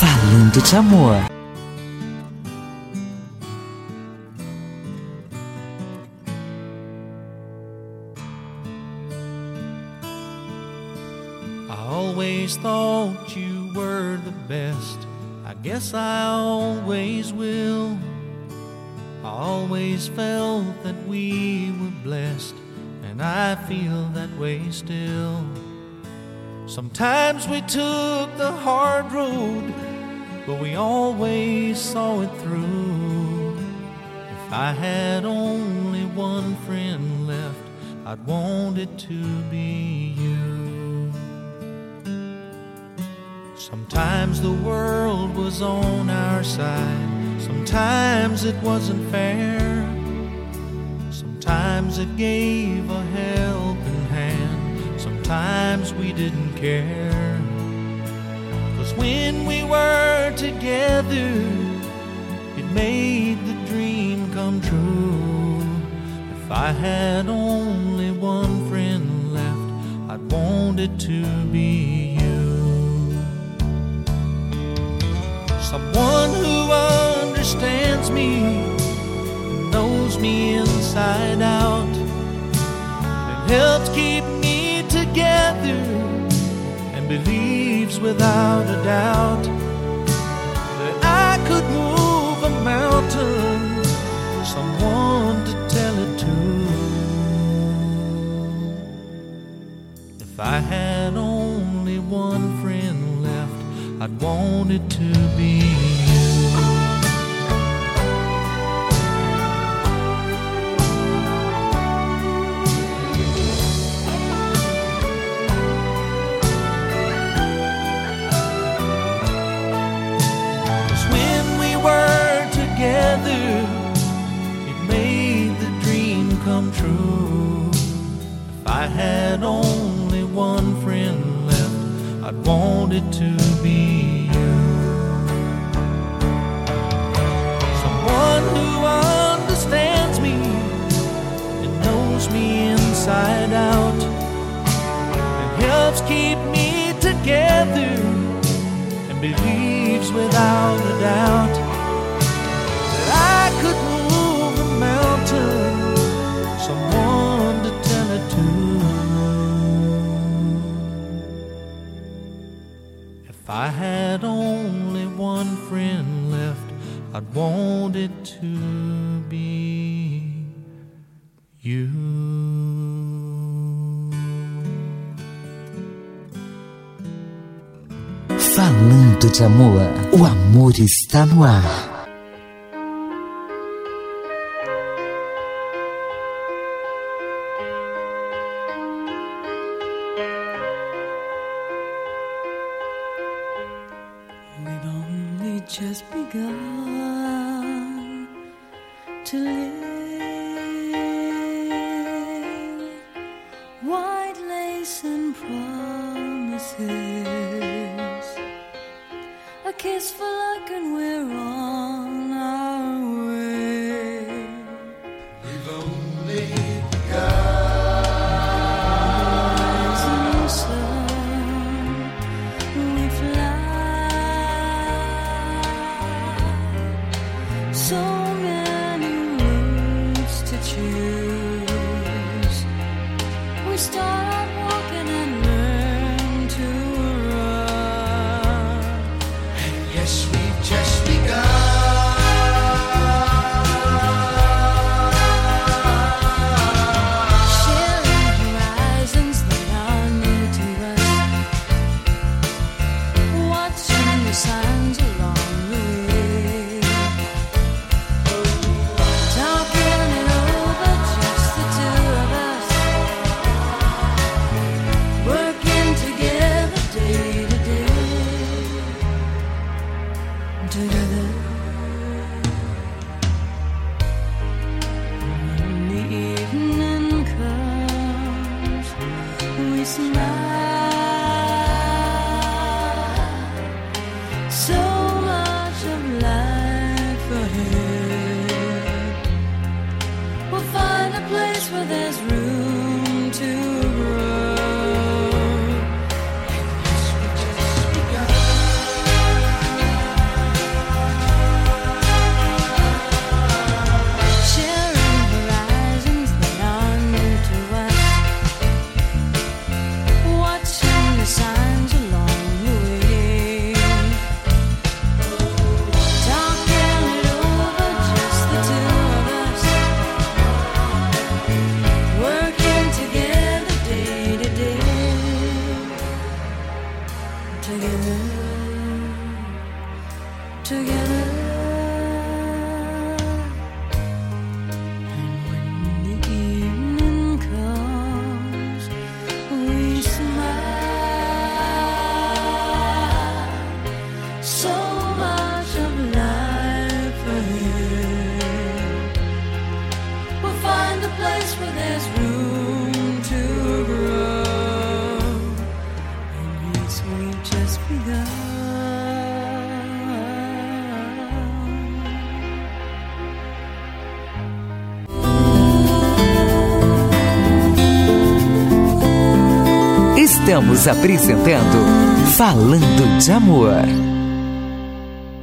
Falando de amor. I always thought you were the best. I guess I always will. I always felt that we were blessed, and I feel that way still. Sometimes we took the hard road, but we always saw it through. If I had only one friend left, I'd want it to be you. Sometimes the world was on our side, sometimes it wasn't fair. Sometimes it gave a helping hand, sometimes we didn't care. 'Cause when we were together, it made the dream come true. If I had only one friend left, I'd want it to be you. Someone who understands me, knows me inside out, and helps keep me together, and believes without a doubt that I could move a mountain, someone to tell it to. If I had only one friend left, I'd want it to be you. It made the dream come true. If I had only one friend left, I'd want it to be you. Someone who understands me and knows me inside out, and helps keep me together, and believes without a doubt I could move a mountain, someone to tell it to. If I had only one friend left, I'd want it to be you. Falando de amor, o amor está no ar. Just begun to live, white lace and promises, a kiss for luck and we're on our way. We've only begun. Rising sun, we fly. So many routes to choose. We start out walking and learn to run. And yes, we've just begun. Sharing horizons that are new to us. Watching the signs along the way. Talking it over, just the two of us. Working together day to day. Together. When the evening comes, we smile. So much of life ahead. We'll find a place where there's room to grow. And yes, we've just begun. together. And when the evening comes, we smile. So much of life ahead. We'll find a place where there's room to grow. And yes, we've just begun. Estamos apresentando Falando de Amor.